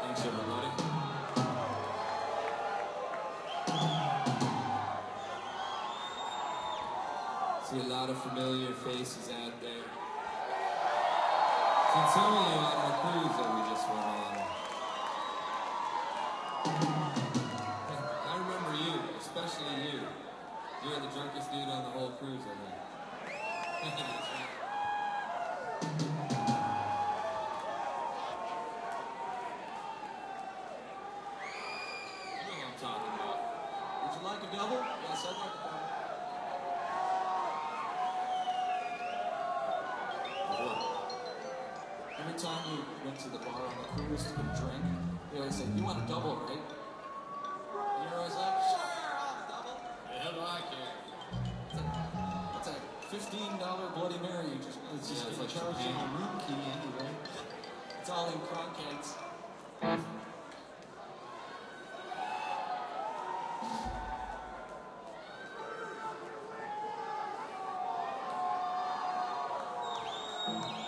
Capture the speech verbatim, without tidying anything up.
Thanks, everybody. See a lot of familiar faces out there. Seen some of you on our cruise that we just went on. I remember you, especially you. You're the drunkest dude on the whole cruise, I think. That's right. You know what I'm talking about. Would you like a double? Yes, I'd like a double. Every time we went to the bar on the cruise to get a drink, they always say, "You want a double, right?" And you're always like, "Sure, I'll have a double." The hell do I care? It's a, it's a fifteen dollar Bloody Mary. You just, it's just Yeah, it's getting like charged champagne. on a room key anyway. It's all in croquettes. Thank you.